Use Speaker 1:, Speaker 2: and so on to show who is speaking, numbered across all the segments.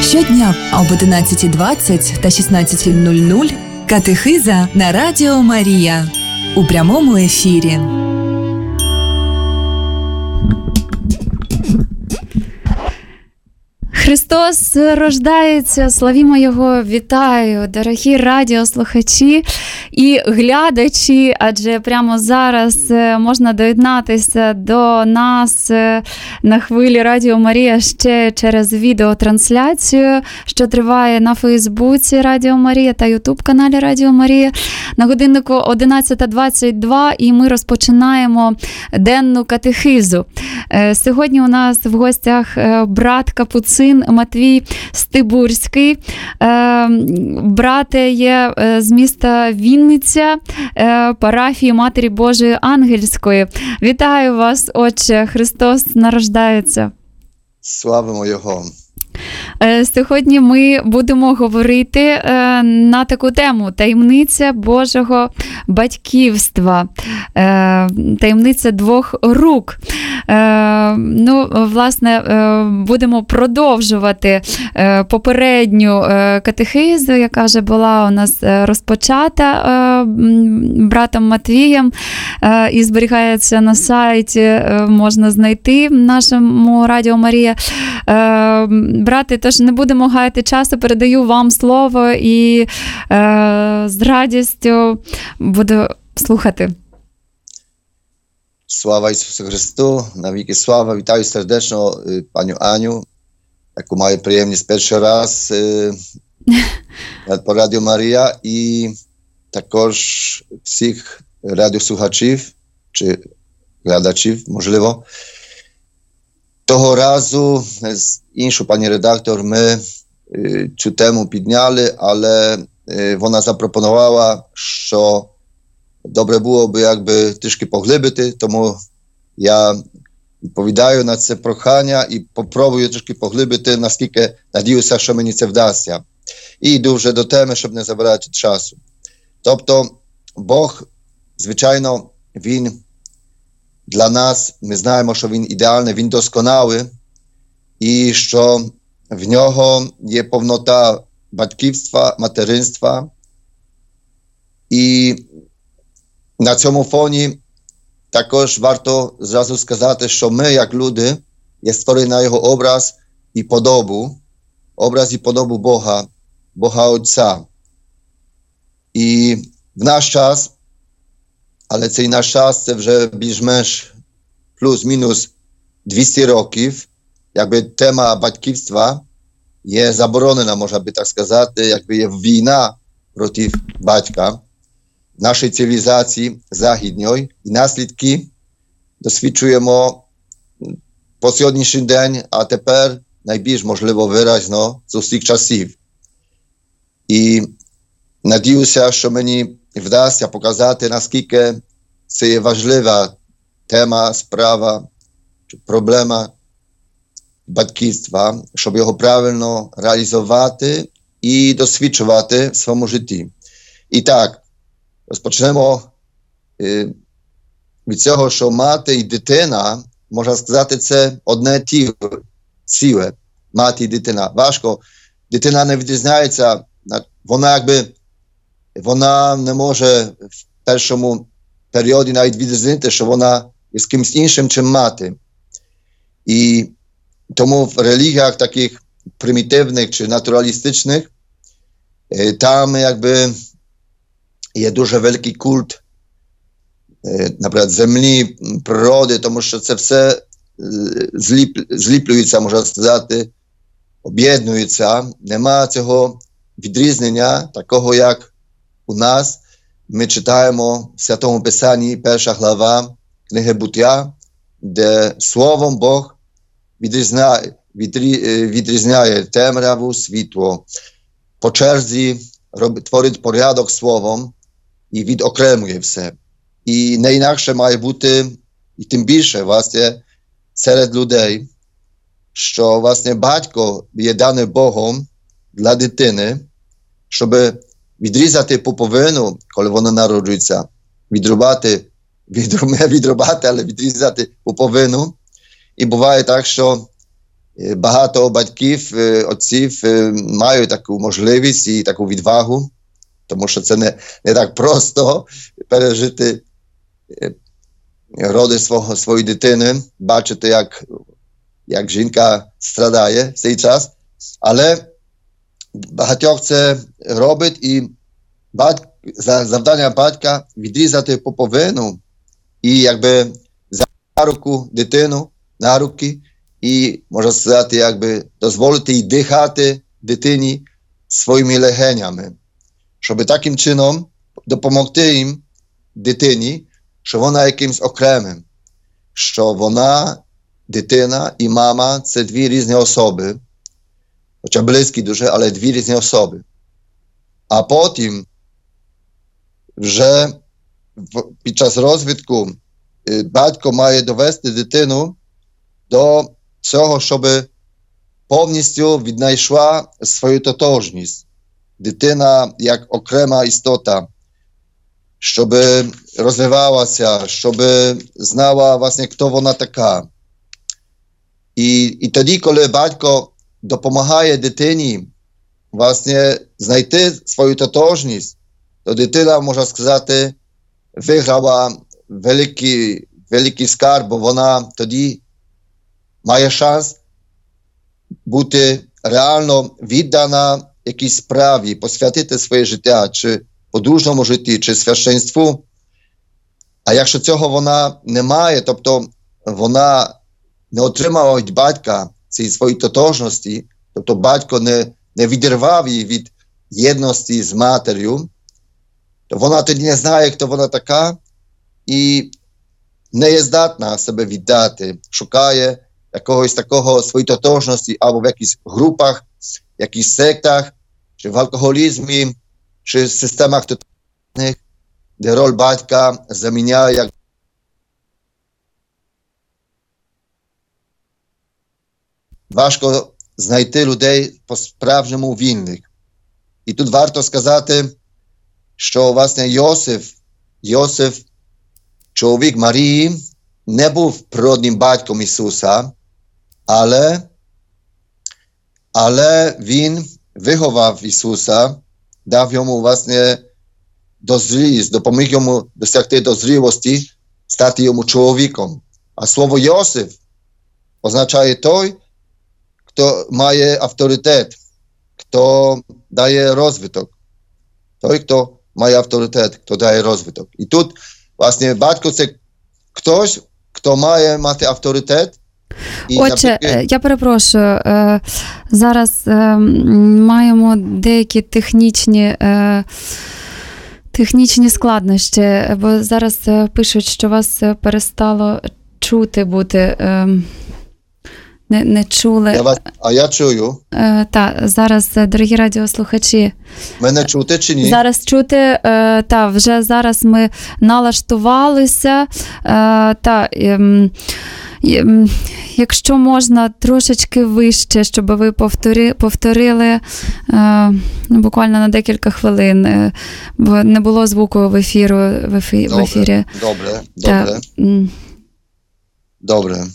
Speaker 1: Щодня об 11:20 та 16:00 катехиза на Радіо Марія у прямому ефірі.
Speaker 2: Христос рождається, славімо Його, вітаю, дорогі радіослухачі і глядачі, адже прямо зараз можна доєднатися до нас на хвилі Радіо Марія ще через відеотрансляцію, що триває на Фейсбуці Радіо Марія та Ютуб-каналі Радіо Марія. На годиннику 11:22 і ми розпочинаємо денну катехизу. Сьогодні у нас в гостях брат Капуцин Матвій Стибурський. Брат є з міста Вінниця, парафії Матері Божої Ангельської. Вітаю вас, Отче, Христос народжається.
Speaker 3: Славимо Його.
Speaker 2: Сьогодні ми будемо говорити на таку тему – таємниця Божого батьківства, таємниця двох рук. Власне, будемо продовжувати попередню катехизу, яка вже була у нас розпочата братом Матвієм і зберігається на сайті, можна знайти в нашому Радіо Марія. Брати, тож не будемо гаяти часу, передаю вам слово і з радістю буду слухати.
Speaker 3: Слава Ісусу Христу, навіки слава. Вітаю сердечно паню Аню, яку маю приємність перший раз по Радіо Марія, і також всіх радіослухачів чи глядачів, можливо. Того разу з іншою пані редактор ми цю тему підняли, але вона запропонувала, що добре було б якби трішки поглибити, тому я відповідаю на це прохання і попробую трішки поглибити, наскільки надіюся, що мені це вдасться. І йду вже до теми, щоб не забирати часу. Тобто Бог, звичайно, Він для нас, ми знаємо, що Він ідеальний, Він досконалий, і що в Нього є повнота батьківства, материнства. І на цьому фоні також варто зразу сказати, що ми, як люди, є створені на Його образ і подобу Бога, Бога Отця. І в наш час, але цей наш час, це вже більш-менш плюс-мінус 200 років, якби тема батьківства є заборонена, можна би так сказати, якби є війна проти батька в нашій цивілізації західньої, і наслідки досвідчуємо по сьогоднішній день, а тепер найбільш, можливо, виразно з усіх часів. І надіюся, що мені вдасться показати, наскільки це є важлива тема, справа, проблема батьківства, щоб його правильно реалізувати і досвідчувати в своєму житті. І так, розпочнемо від цього, що мати і дитина, можна сказати, це одне ціле, мати і дитина. Важко, дитина не відрізняється, вона не може в першому періоді навіть відрізнити, що вона є з кимось іншим, чим мати. І тому в релігіях таких примітивних чи натуралістичних, там якби є дуже великий культ, наприклад, землі, природи, тому що це все зліплюється, можна сказати, об'єднується. Нема цього відрізнення, такого як у нас. Ми читаємо в Святому Писанні, 1 глава книги Буття, де Словом Бог відрізняє темряву, світло. По черзі творить порядок Словом і відокремує все. І не інакше має бути, і тим більше, власне, серед людей, що, власне, батько є даний Богом для дитини, щоб відрізати пуповину, коли вона народжується, відрубати, але відрізати пуповину. І буває так, що Багато батьків, отців мають таку можливість і таку відвагу, тому що це не так просто пережити роди своєї дитини, бачити, як жінка страдає в цей час, але багатьох це робить, і завдання батька відрізати пуповину і якби взяти на руку дитину, на руки, і, можна сказати, якби дозволити їй дихати дитині своїми легенями, щоб таким чином допомогти їм, дитині, що вона якимсь окремим, що вона, дитина і мама – це дві різні особи, хоча близькі дуже, але дві різні особи. А потім вже під час розвитку батько має довести дитину до цього, щоб повністю віднайшла свою тотожність. Дитина як окрема істота, щоб розвивалася, щоб знала, власне, хто вона така. І тоді, коли батько допомагає дитині, власне, знайти свою тотожність, то дитина, можна сказати, виграла великий скарб, бо вона тоді має шанс бути реально віддана якійсь справі, посвятити своє життя, чи подружньому житті, чи священству. А якщо цього вона не має, тобто вона не отримала від батька цієї своєї тотожності, тобто батько не відірвав її від єдності з матер'ю, то вона тоді не знає, хто вона така, і не є здатна себе віддати, шукає якогось такого своєї тотожності або в якихось групах, в якихось сектах, чи в алкоголізмі, чи в системах тотальних, де роль батька заміняє як важко знайти людей по-справжньому вільних. І тут варто сказати, що, власне, Йосиф, чоловік Марії, не був природним батьком Ісуса, але він виховав Ісуса, дав йому, власне, дозрілість, допоміг йому досягти дозрілості, стати йому чоловіком. А слово Йосиф означає той, хто має авторитет, хто дає розвиток. Той, хто має авторитет, хто дає розвиток. І тут, власне, батько – це хтось, хто має мати авторитет. І,
Speaker 2: Отже, я перепрошую, зараз маємо деякі технічні складнощі, бо зараз пишуть, що вас перестало чути бути, не чули.
Speaker 3: А я чую.
Speaker 2: Так, зараз, дорогі радіослухачі.
Speaker 3: Мене чути чи ні?
Speaker 2: Зараз чути, вже зараз ми налаштувалися, якщо можна трошечки вище, щоб ви повторили буквально на декілька хвилин, бо не було звуку в ефірі.
Speaker 3: Добре.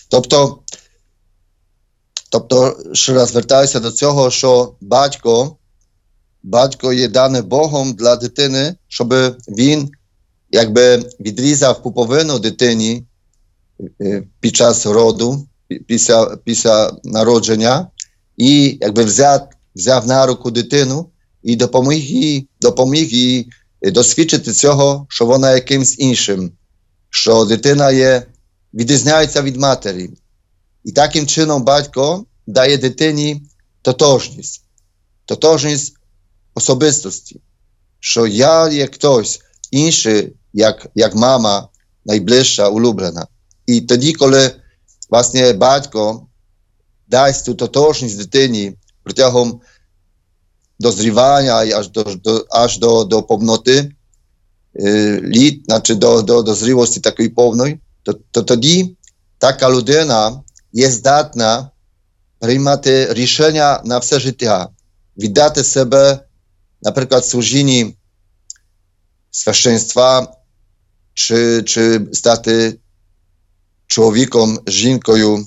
Speaker 3: Тобто, ще раз звертаюся до цього, що батько є даний Богом для дитини, щоб він якби відрізав пуповину дитині під час роду, після народження, і якби взяв на руку дитину і допоміг їй досвідчити цього, що вона якимсь іншим, що дитина відрізняється від матері. І таким чином батько дає дитині тотожність особистості, що я є хтось інший, як мама найближча, улюблена. І тоді, коли, власне, батько дасть цю тотожність дитині протягом дозрівання аж до повноти літ, значить до дозрілості такої повної, то тоді така людина є здатна приймати рішення на все життя, віддати себе, наприклад, служінні священства, чи стати чоловіком, жінкою,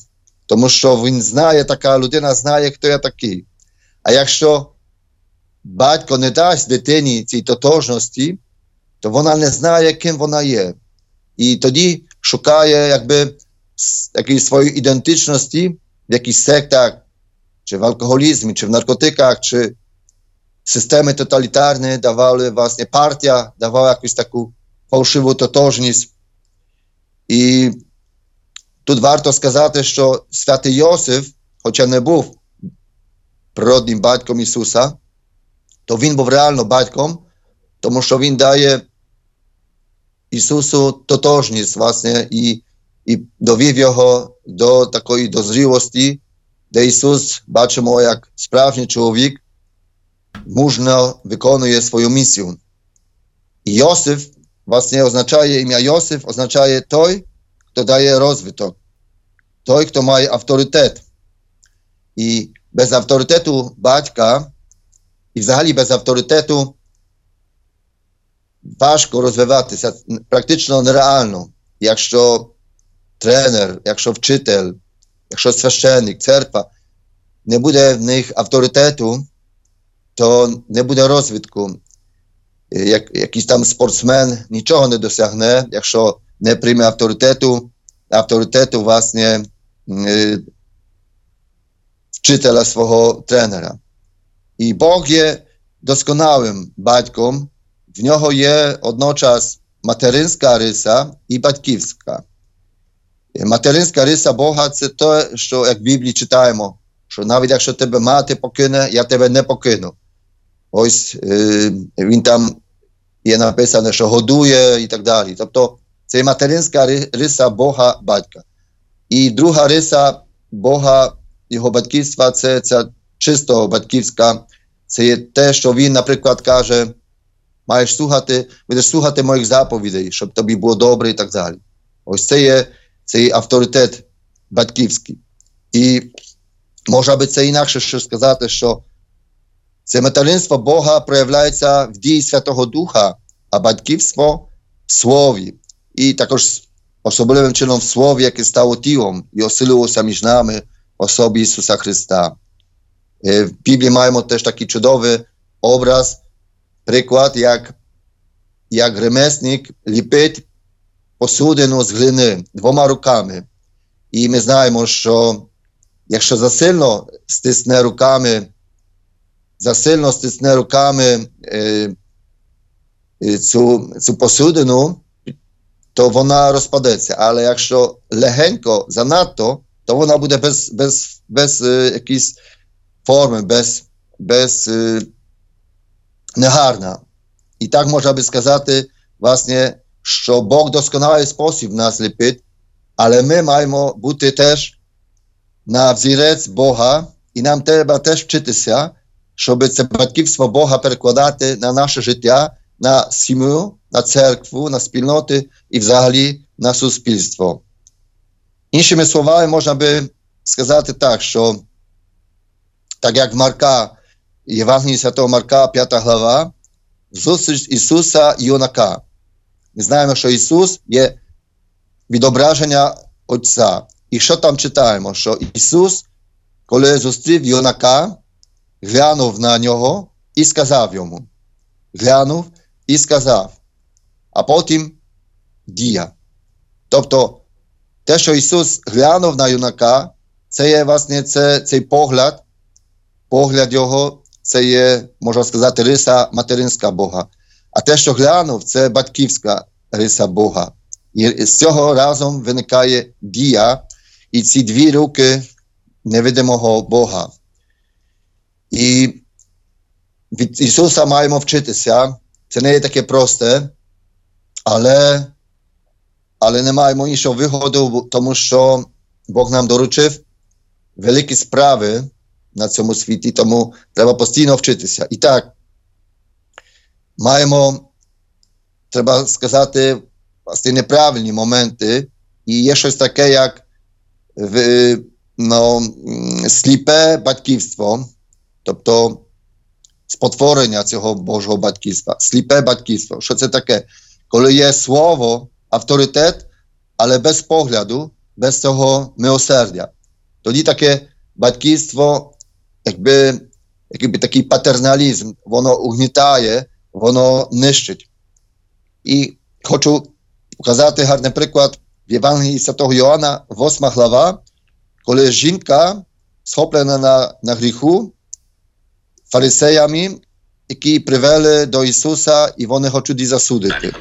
Speaker 3: тому що він знає, така людина знає, хто я такий. А якщо батько не дасть дитині цій тотожності, то вона не знає, ким вона є. І тоді шукає якоїсь своєї ідентичності в якихось сектах, чи в алкоголізмі, чи в наркотиках, чи systemy totalitarne dawały właśnie, partia dawała jakąś taką fałszywą totożność. I тут варто сказати, що святий Йосиф, хоча не був природним батьком Ісуса, то він був реально батьком, тому що він дає Ісусу тотожність, власне, і довів його до такої дозрілості, де Ісус, бачимо, як справжній чоловік, мужно виконує свою місію. І Йосиф, власне, означає, ім'я Йосиф означає той, хто дає розвиток, той, хто має авторитет. І без авторитету батька, і взагалі без авторитету важко розвиватися, практично нереально. Якщо тренер, якщо вчитель, якщо священник, церква, не буде в них авторитету, то не буде розвитку. Якийсь там спортсмен нічого не досягне, якщо не прийме авторитету власне вчителя свого тренера. І Бог є досконалим батьком, в нього є одночас материнська риса і батьківська. Материнська риса Бога – це те, що як в Біблії читаємо, що навіть якщо тебе мати покине, я тебе не покину. Ось він там є написано, що годує і так далі. Тобто це материнська риса Бога батька. І друга риса Бога, його батьківства, це ця чисто батьківська. Це є те, що він, наприклад, каже, будеш слухати моїх заповідей, щоб тобі було добре і так далі. Ось це є авторитет батьківський. І може би це інакше що сказати, що це материнство Бога проявляється в дії Святого Духа, а батьківство в Слові. І також особливим чином в Слові, яке стало тілом і оселилося між нами в особі Ісуса Христа. В Біблії маємо теж такий чудовий образ, приклад, як ремесник ліпить посудину з глини двома руками. І ми знаємо, що якщо засильно стисне руками цю посудину, то вона розпадеться. Але якщо легенько, занадто, то вона буде без якоїсь форми, без негарна. І так можна би сказати, власне, що Бог досконалий спосіб нас ліпить, але ми маємо бути теж на взірець Бога, і нам треба теж вчитися, щоб це батьківство Бога перекладати на наше життя, на сім'ю, на церкву, на спільноти і взагалі на суспільство. Іншими словами, можна би сказати так, що так як в Марка, Євангелії Святого Марка, 5 глава, зустріч Ісуса і юнака. Ми знаємо, що Ісус є відображення Отця. І що там читаємо? Що Ісус, коли зустрів юнака, глянув на нього і сказав йому. Глянув і сказав. А потім дія. Тобто, те, що Ісус глянув на юнака, це є, власне, цей погляд його, це є, можна сказати, риса материнська Бога. А те, що глянув, це батьківська риса Бога. І з цього разом виникає дія і ці дві руки невидимого Бога. І від Ісуса маємо вчитися. Це не є таке просте, але не маємо іншого виходу, тому що Бог нам доручив великі справи на цьому світі, тому треба постійно вчитися. І так, треба сказати, власне, неправильні моменти, і є щось таке, як сліпе батьківство, тобто спотворення цього Божого батьківства. Сліпе батьківство. Що це таке? Коли є слово, авторитет, але без погляду, без цього милосердя. Тоді таке батьківство, якби такий патерналізм, воно угнітає, воно нищить. І хочу показати гарний приклад в Євангелії Святого Йоанна, 8 глава, коли жінка, схоплена на гріху, фарисеями, які привели до Ісуса, і вони хочуть її засудити.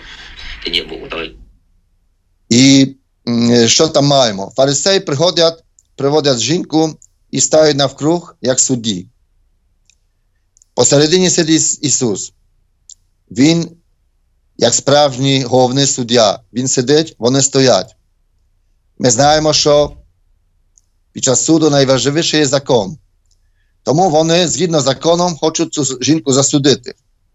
Speaker 3: І що там маємо? Фарисеї приводять жінку і ставлять навкруг, як судді. Посередині сидить Ісус. Він, як справжній головний суддя, він сидить, вони стоять. Ми знаємо, що під час суду найважливіший є закон. Тому вони, згідно з законом, хочуть цю жінку засудити.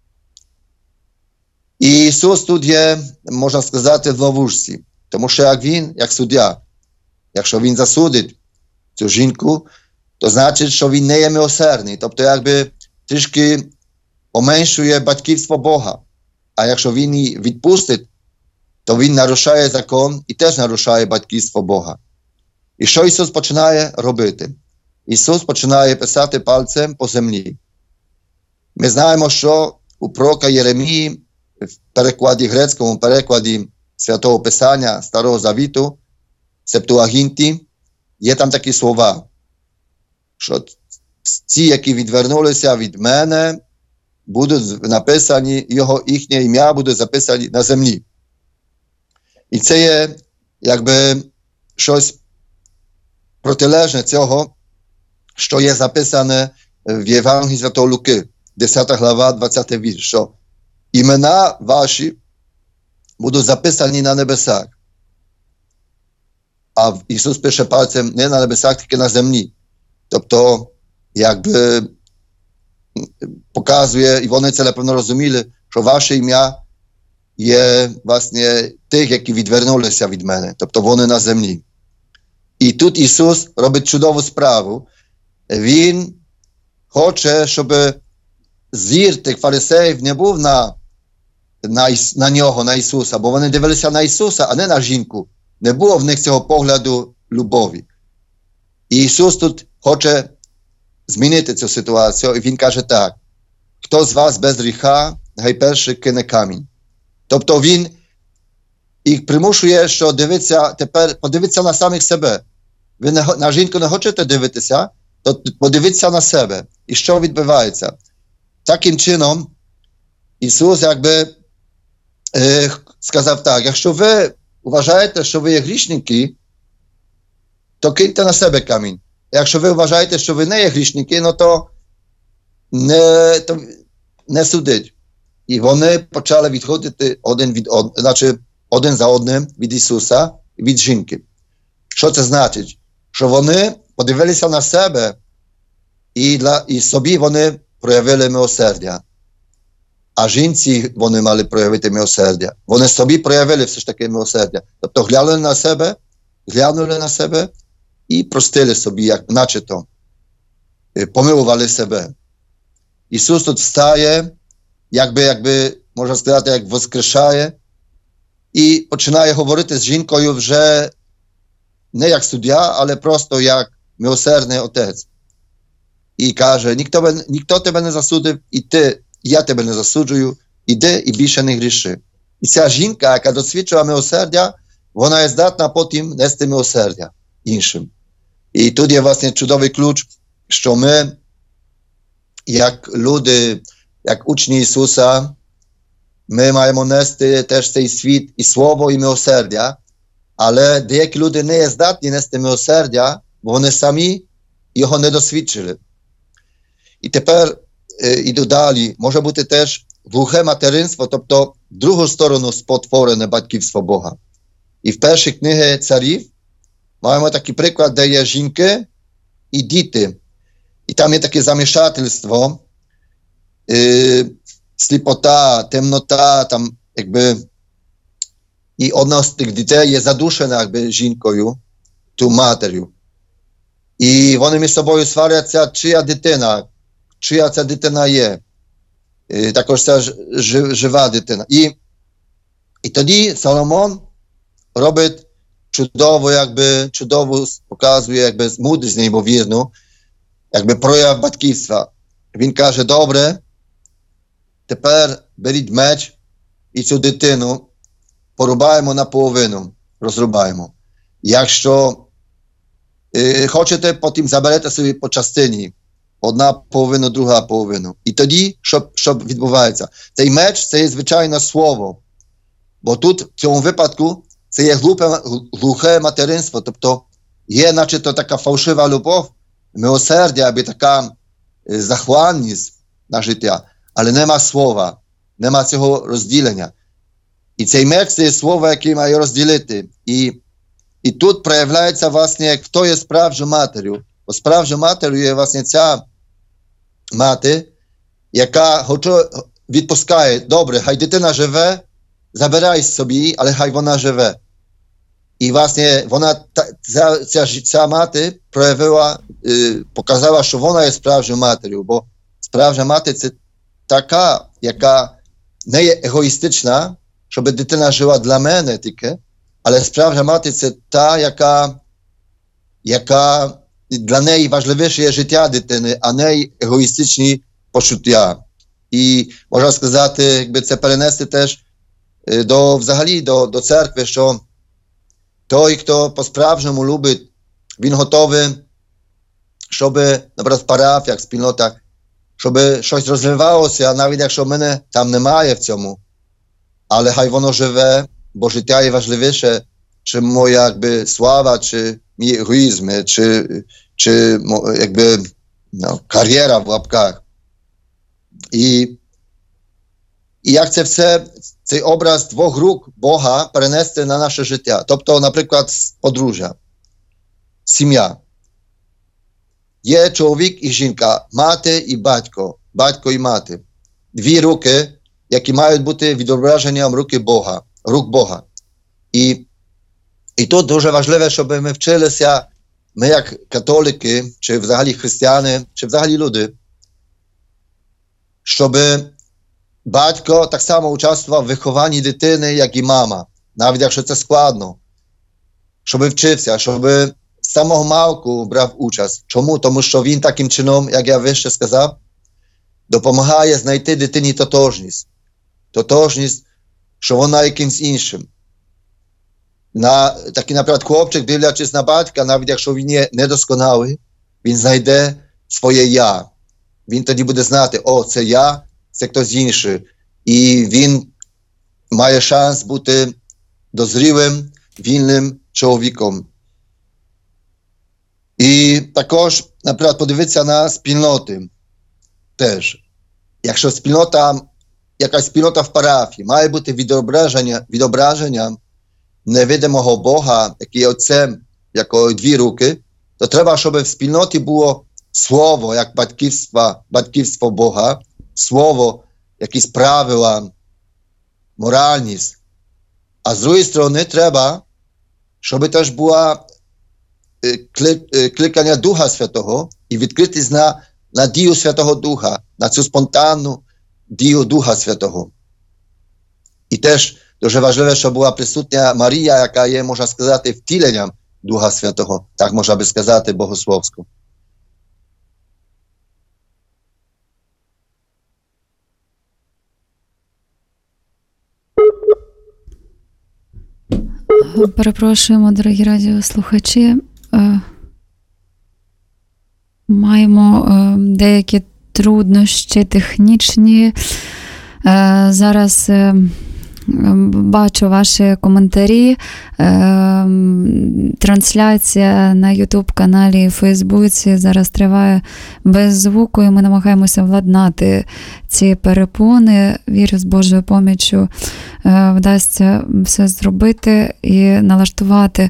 Speaker 3: І Ісус тут є, можна сказати, в ловушці. Тому що як він, як суддя, якщо він засудить цю жінку, то значить, що він не є милосердний. Тобто, якби трішки поменшує батьківство Бога. А якщо він її відпустить, то він нарушає закон і теж нарушає батьківство Бога. І що Ісус починає робити? Ісус починає писати пальцем по землі. Ми знаємо, що у пророка Єремії в перекладі грецькому, перекладі Святого Писання, Старого Завіту, Септуагінті, є там такі слова, що ці, які відвернулися від мене, будуть написані, їхнє ім'я буде записані на землі. І це є, якби, щось протилежне цього, що є записане в Євангелії Святого Луки, 10 глава, 20 вірш, що імена ваші будуть записані на небесах. А Ісус пише пальцем не на небесах, тільки на землі. Тобто, якби показує, і вони це напевно розуміли, що ваше ім'я є, власне, тих, які відвернулися від мене. Тобто, вони на землі. І тут Ісус робить чудову справу. Він хоче, щоб зір тих фарисеїв не був на нього, на Ісуса, бо вони дивилися на Ісуса, а не на жінку. Не було в них цього погляду любові. І Ісус тут хоче змінити цю ситуацію, і Він каже так: хто з вас без гріха, хай перший кине камінь. Тобто Він їх примушує, що тепер подивіться на самих себе. Ви на жінку не хочете дивитися, то подивіться на себе. І що відбувається? Таким чином, Ісус якби сказав так: якщо ви вважаєте, що ви є грішники, то киньте на себе камінь. Якщо ви вважаєте, що ви не є грішники, ну то не судіть. І вони почали відходити один за одним від Ісуса і від жінки. Що це значить? Що вони подивилися на себе і собі вони проявили милосердя. А жінці вони мали проявити милосердя. Вони собі проявили все ж таки милосердя. Тобто глянули на себе і простили собі, як начебто. Помилували себе. Ісус тут встає, якби, можна сказати, як воскрешає, і починає говорити з жінкою вже не як суддя, але просто як милосердний отець. І каже: ніхто тебе не засудив, і я тебе не засуджую, іди і більше не гріши. І ця жінка, яка досвідчила милосердя, вона є здатна потім нести милосердя іншим. І тут є, власне, чудовий ключ, що ми, як люди, як учні Ісуса, ми маємо нести теж цей світ і слово, і милосердя, але деякі люди не є здатні нести милосердя, бо вони самі його не досвідчили. І тепер іду далі. Може бути теж глухе материнство, тобто в другу сторону спотворене батьківство Бога. І в першій книгі царів маємо такий приклад, де є жінки і діти. І там є таке замішательство, сліпота, темнота, там якби, і одна з тих дітей є задушена якби жінкою, ту матер'ю. І вони між собою сваряться, чия ця дитина є. Також ця жива дитина. І тоді Соломон робить чудово показує мудрість неймовірну, прояв батьківства. Він каже: добре, тепер беріть меч і цю дитину порубаємо наполовину, розрубаємо. Якщо хочете, потім заберете собі по частині. Одна половина, друга половина. І тоді, що відбувається? Цей меч – це є звичайне слово. Бо тут, в цьому випадку, це є глухе материнство. Тобто є начебто така фальшива любов, милосердя, або така захланність на життя. Але нема слова, нема цього розділення. І цей меч – це є слово, яке має розділити. І тут проявляється, власне, хто є справжньою матір'ю. Бо справжньою матір'ю є, власне, ця мати, яка відпускає: добре, хай дитина живе, забирай собі, але хай вона живе. І, власне, ця мати проявила, показала, що вона є справжньою матір'ю, бо справжня мати – це така, яка не є егоїстична, щоб дитина жила для мене тільки, але справжня мати – це та, яка для неї важливіше є життя дитини, а не егоїстичні почуття. І можна сказати, це перенести теж взагалі до церкви, що той, хто по-справжньому любить, він готовий, щоб, наприклад, в парафіях, в спільнотах, щоб щось розвивалося, навіть якщо мене там немає в цьому. Але хай воно живе, бо життя є важливіше, чи моя слава, чи мій егоїзм, чи кар'єра в лапках. І як це все, цей образ двох рук Бога перенести на наше життя. Тобто, наприклад, подружжя, сім'я. Є чоловік і жінка, мати і батько, батько і мати. Дві руки, які мають бути відображенням рук Бога. І тут дуже важливо, щоб ми вчилися, ми як католики, чи взагалі християни, чи взагалі люди, щоб батько так само участвував в вихованні дитини, як і мама, навіть якщо це складно. Щоб вчився, щоб з самого малку брав участь. Чому? Тому що він таким чином, як я вище сказав, допомагає знайти дитині тотожність. Тотожність, що вона якимсь іншим. Такий, наприклад, хлопчик, дивлячись на батька, навіть якщо він є недосконалий, він знайде своє «я». Він тоді буде знати: це я, це хтось інший. І він має шанс бути дозрілим, вільним чоловіком. І також, наприклад, подивитися на спільноти теж. Якщо якась спільнота в парафії має бути відображенням невидимого Бога, який є Отцем, як дві руки, то треба, щоб в спільноті було слово, як батьківство Бога, слово, якісь правила, моральність. А з другої сторони треба, щоб теж була кликання Духа Святого і відкритість на дію Святого Духа, на цю спонтанну дію Духа Святого. І теж дуже важливо, щоб була присутня Марія, яка є, можна сказати, втіленням Духа Святого, так можна би сказати богословсько.
Speaker 2: Перепрошуємо, дорогі радіослухачі. Маємо деякі труднощі технічні. Зараз бачу ваші коментарі. Трансляція на YouTube-каналі і Фейсбуці зараз триває без звуку, і ми намагаємося владнати ці перепони. Вірю, з Божою поміччю вдасться все зробити і налаштувати.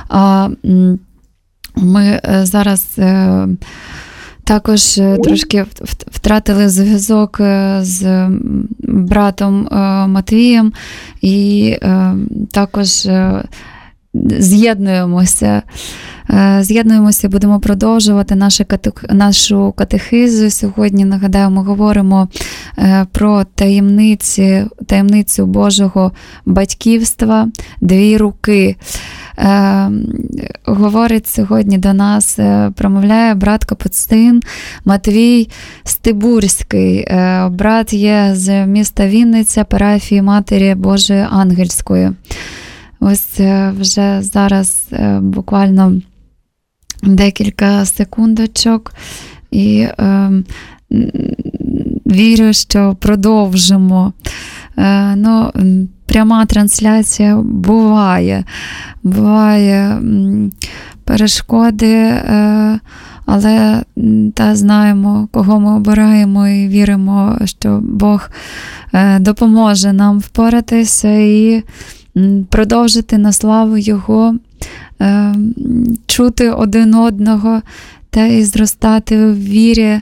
Speaker 2: Ми зараз також трошки втратили зв'язок з братом Матвієм і також з'єднуємося, будемо продовжувати нашу катехизу. Сьогодні, нагадаю, ми говоримо про таємницю Божого батьківства, дві руки. говорить сьогодні до нас, промовляє брат Капуцин Матвій Стибурський. Брат є з міста Вінниця, парафії Матері Божої Ангельської. Ось вже зараз буквально декілька секундочок і вірю, що продовжимо. Пряма трансляція буває перешкоди, але знаємо, кого ми обираємо і віримо, що Бог допоможе нам впоратися і продовжити на славу Його, чути один одного та і зростати в вірі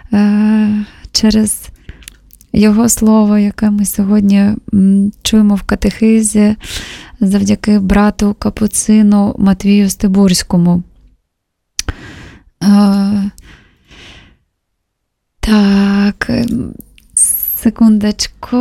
Speaker 2: через Його слово, яке ми сьогодні чуємо в катехизі завдяки брату Капуцину Матвію Стибурському. Так, секундочку.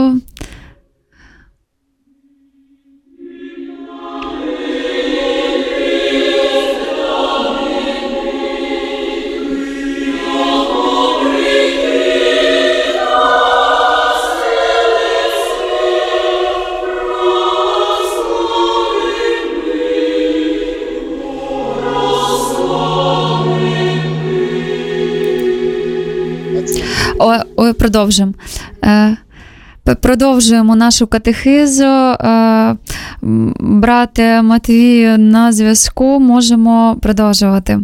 Speaker 2: Продовжимо. Продовжуємо нашу катехизу. Брате Матвію, на зв'язку, можемо продовжувати.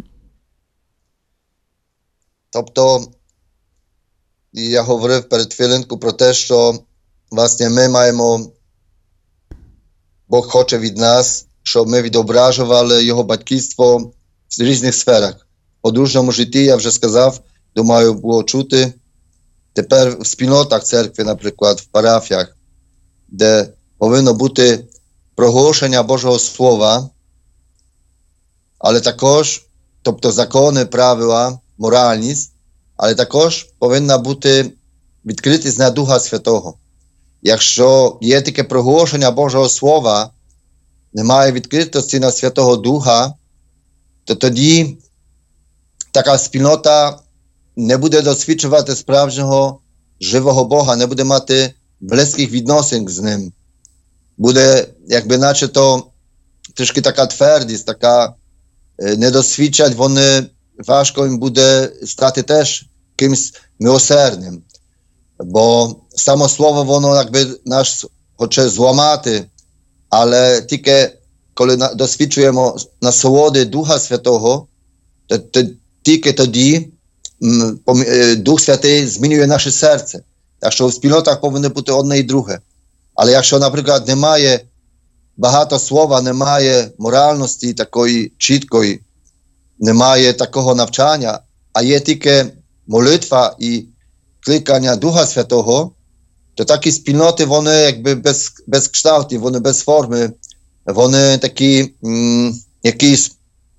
Speaker 3: Тобто, я говорив перед хвилинку про те, що, власне, ми маємо, Бог хоче від нас, щоб ми відображували Його батьківство в різних сферах. В подружньому житті, я вже сказав, думаю, було чути. Тепер в спільнотах церкви, наприклад, в парафіях, де повинно бути проголошення Божого Слова, але також, тобто закони, правила, моральність, але також повинна бути відкритість на Духа Святого. Якщо є таке проголошення Божого Слова, немає відкритості на Святого Духа, то тоді така спільнота не буде досвідчувати справжнього живого Бога, не буде мати близьких відносин з Ним. Буде, якби начебто, трішки така твердість, така не досвідчать, вони, важко їм буде стати теж кимсь милосердним. Бо само слово, воно якби нас хоче зламати, але тільки коли досвідчуємо насолоди Духа Святого, то тільки тоді Дух Святий змінює наше серце. Так що в спільнотах повинно бути одне і друге. Але якщо, наприклад, немає багато слова, немає моральності такої чіткої, немає такого навчання, а є тільки молитва і кликання Духа Святого, то такі спільноти, вони якби без kształtів, вони без форми, вони такі якісь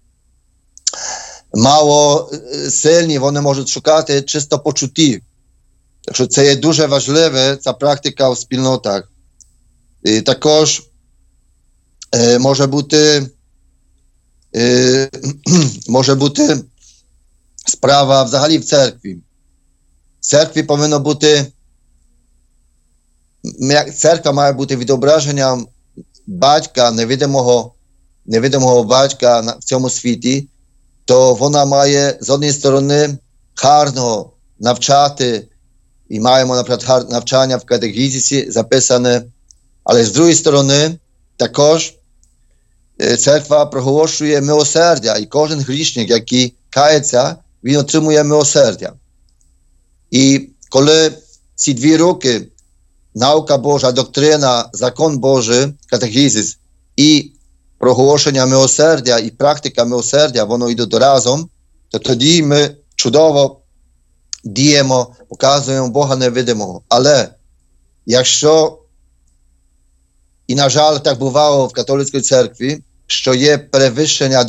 Speaker 3: мало сильні, вони можуть шукати чисто почуттів. Так що це є дуже важливе, ця практика в спільнотах. І також може бути справа взагалі в церкві. В церкві повинно бути, церква має бути відображенням батька, невидимого батька в цьому світі, то вона має з однієї сторони гарно навчати, і маємо, наприклад, навчання в катехизисі записане, але з другої сторони також церква проголошує милосердя, і кожен грішник, який кається, він отримує милосердя. І коли ці дві руки, наука Божа, доктрина, закон Божий, катехизис і проголошення милосердя і практика милосердя, воно йдуть разом, то тоді ми чудово діємо, показуємо Бога невидимого. Але якщо, і на жаль так бувало в католицькій церкві, що є перевищення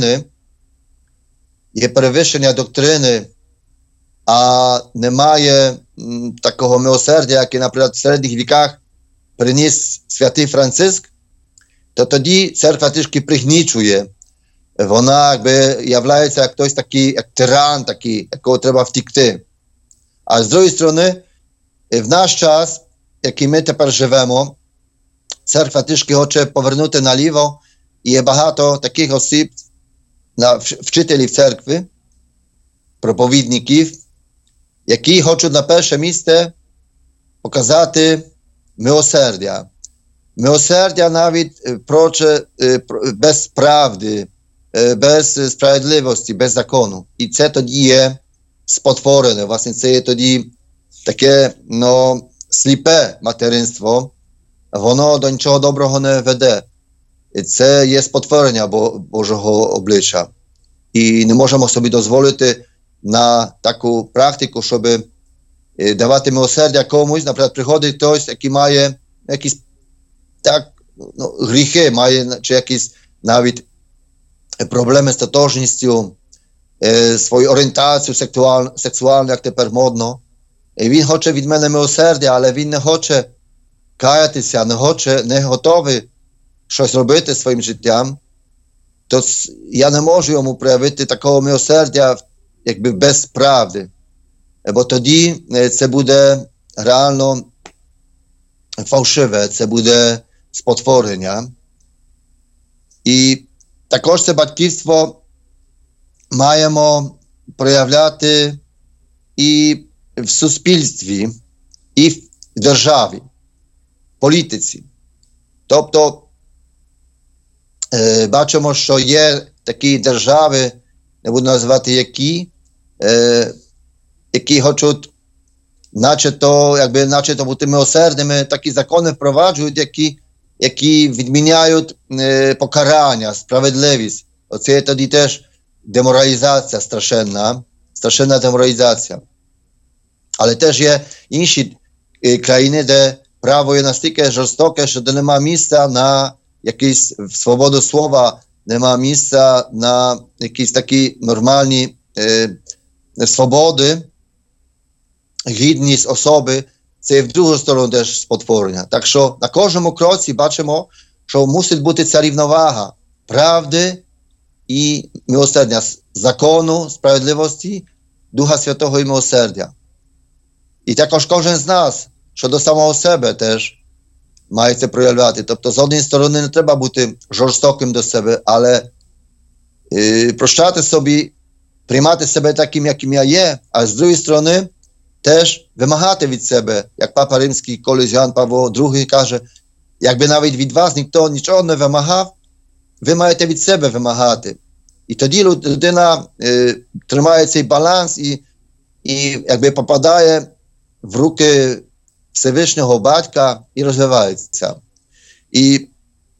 Speaker 3: доктрини, а немає такого милосердя, яке, наприклад, в середніх віках приніс святий Франциск, то тоді церква трішки пригнічує. Вона якби являється як хтось такий, як тиран такий, якого треба втікти. А з другої сторони, в наш час, який ми тепер живемо, церква трішки хоче повернути наліво, і є багато таких осіб, вчителів церкви, проповідників, які хочуть на перше місце показати милосердя. Милосердя навіть без правди, без справедливості, без закону. І це тоді є спотворене. Власне, це є тоді таке, сліпе материнство. Воно до нічого доброго не веде. І це є спотворення Божого обличчя. І не можемо собі дозволити на таку практику, щоб давати милосердя комусь. Наприклад, приходить хтось, який має якісь гріхи, має чи якісь навіть проблеми з тотожністю, свою орієнтацію сексуальну, як тепер модно. І він хоче від мене милосердя, але він не хоче каятися, не готовий щось робити своїм життям, то я не можу йому проявити такого милосердя, якби без правди. Бо тоді це буде реально фальшиве, це буде спотворення. І також це батьківство маємо проявляти і в суспільстві, і в державі, політиці. Тобто, бачимо, що є такі держави, не буду називати які хочуть начебто бути милосердними, такі закони впроваджують, які відміняють покарання, справедливість. Оце є тоді теж деморалізація страшенна деморалізація. Але теж є інші країни, де право є настільки жорстоке, що де нема місця на якісь свободу слова, нема місця на якісь такі нормальні свободи, гідність особи. Це в другу сторону теж спотворення. Так що на кожному кроці бачимо, що мусить бути ця рівновага правди і милосердя, закону, справедливості, Духа Святого і милосердя. І також кожен з нас, що до самого себе теж має це проявляти. Тобто, з однієї сторони, не треба бути жорстоким до себе, але прощати собі, приймати себе таким, яким я є, а з другої сторони, теж вимагати від себе, як Папа Римський, колись Ян Павло II каже, якби навіть від вас ніхто нічого не вимагав, ви маєте від себе вимагати. І тоді людина тримає цей баланс і якби попадає в руки Всевишнього Батька і розвивається. І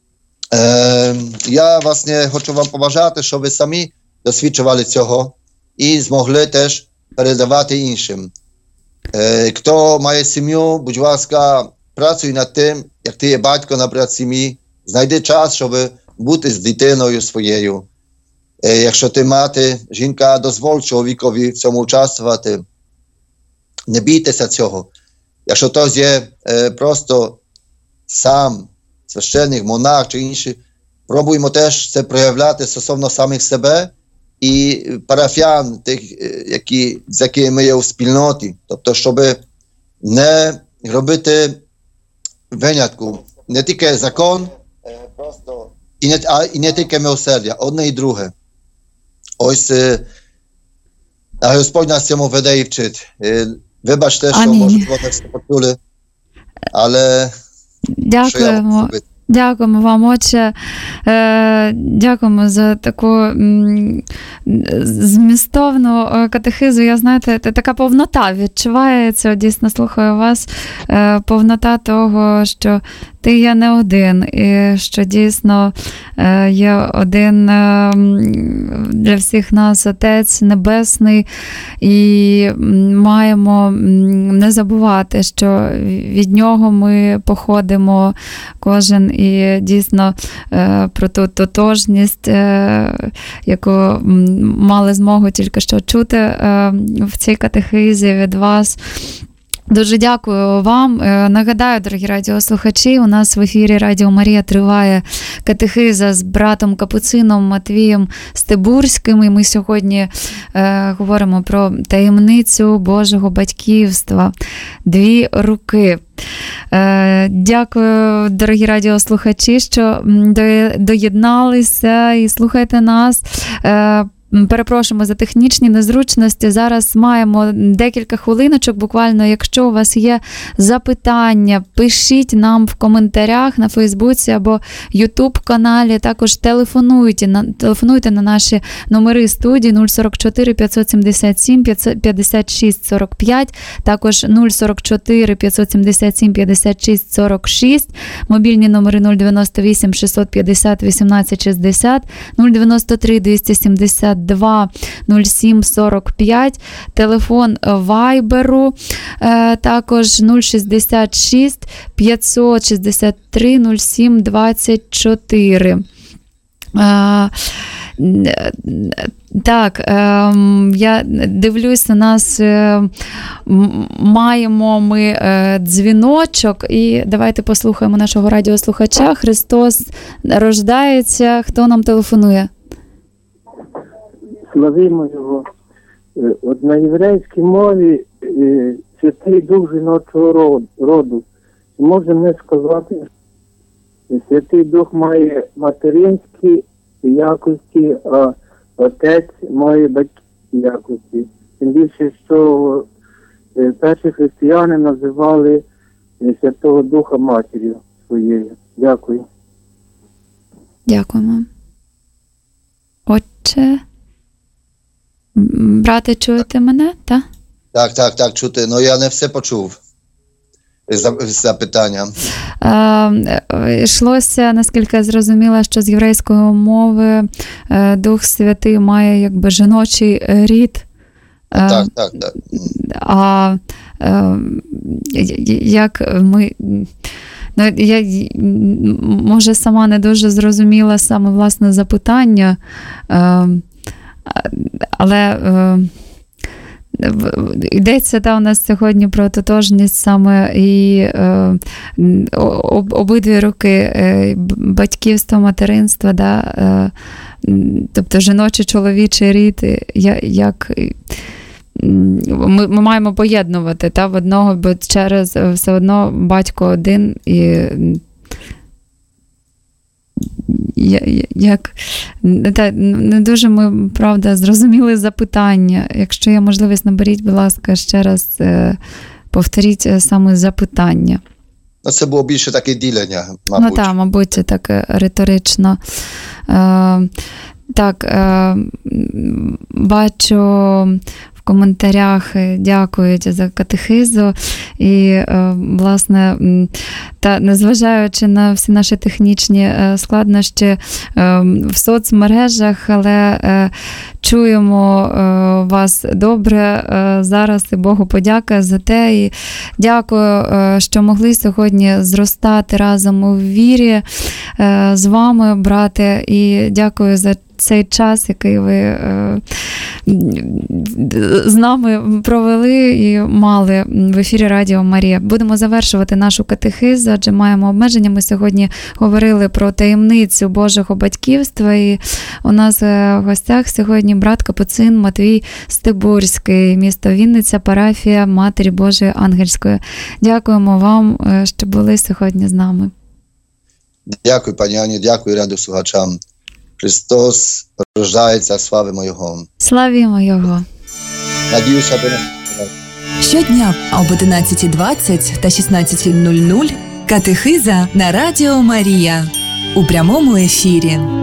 Speaker 3: я, власне, хочу вам побажати, щоб ви самі досвідчували цього і змогли теж передавати іншим. Хто має сім'ю, будь ласка, працюй над тим, як ти є батько, наприклад, сім'ї, знайди час, щоб бути з дитиною своєю. Якщо ти мати, жінка, дозволь чоловікові в цьому участвувати. Не бійтеся цього. Якщо хтось є просто сам, священник, монах чи інший, пробуємо теж це проявляти стосовно самих себе і парафіян, тих, з якими ми є у спільноті. Тобто, щоб не робити винятку. Не тільки закон, і не тільки милосердя, одне і друге. Ось Господь нас цьому веде і вчить. Вибачте, що може так все почули, але
Speaker 2: дякуємо. Дякуємо вам, отче. Дякуємо за таку змістовну катехизу. Я, знаєте, така повнота відчувається, дійсно слухаю вас, повнота того, що ти є не один, і що дійсно є один для всіх нас Отець Небесний, і маємо не забувати, що від нього ми походимо кожен, і дійсно про ту тотожність, яку мали змогу тільки що чути в цій катехизі від вас. Дуже дякую вам. Нагадаю, дорогі радіослухачі, у нас в ефірі Радіо Марія триває катехиза з братом Капуцином Матвієм Стебурським. І ми сьогодні говоримо про таємницю Божого батьківства. 2 руки. Дякую, дорогі радіослухачі, що доєдналися і слухайте нас. Перепрошуємо за технічні незручності. Зараз маємо декілька хвилиночок. Буквально, якщо у вас є запитання, пишіть нам в коментарях на Фейсбуці або Ютуб-каналі. Також телефонуйте на наші номери студії 044 577 56 45, також 044 577 56 46, мобільні номери 098 650 18 60, 093 270 07 45, телефон Вайберу, також 066 563 07 24. Так, я дивлюсь, у нас маємо ми дзвіночок, і давайте послухаємо нашого радіослухача. Христос рождається. Хто нам телефонує?
Speaker 4: Славімо його. От на єврейській мові Святий Дух жіночого роду. Може не сказати, що Святий Дух має материнські якості, а Отець має батьківські якості. Тим більше, що перші християни називали Святого Духа матір'ю своєю. Дякую.
Speaker 2: Дякуємо. Отче, брате, чуєте мене, так?
Speaker 3: Так, чути. Ну, я не все почув. Запитання.
Speaker 2: Йшлося, наскільки я зрозуміла, що з єврейської мови Дух Святий має якби жіночий рід.
Speaker 3: Так.
Speaker 2: А як ми... Ну, я, може, сама не дуже зрозуміла саме власне запитання, але йдеться у нас сьогодні про тотожність саме і обидві руки, батьківство, материнство, тобто жіночий, чоловічий рід, як... Ми маємо поєднувати в одного, бо через все одно батько один і як не дуже ми, правда, зрозуміли запитання. Якщо є можливість, наберіть, будь ласка, ще раз повторіть саме запитання.
Speaker 3: Ну, це було більше таке ділення, мабуть.
Speaker 2: Ну так, мабуть, так риторично. Так, бачу в коментарях, дякують за катехизу. І, власне, незважаючи на всі наші технічні складнощі в соцмережах, але чуємо вас добре зараз, і Богу подяка за те. І дякую, що могли сьогодні зростати разом у вірі з вами, брате, і дякую за цей час, який ви з нами провели і мали в ефірі Радіо Марія. Будемо завершувати нашу катехизу, адже маємо обмеження. Ми сьогодні говорили про таємницю Божого батьківства, і у нас в гостях сьогодні брат Капуцин Матвій Стебурський, місто Вінниця, парафія Матері Божої Ангельської. Дякуємо вам, що були сьогодні з нами.
Speaker 3: Дякую, пані Ані, дякую радіослухачам. Христос рождається, славимо Його.
Speaker 2: Славімо Його.
Speaker 3: Надіюся, до нас.
Speaker 1: Щодня об 11:20 та 16:00 катехиза на Радіо Марія у прямому ефірі.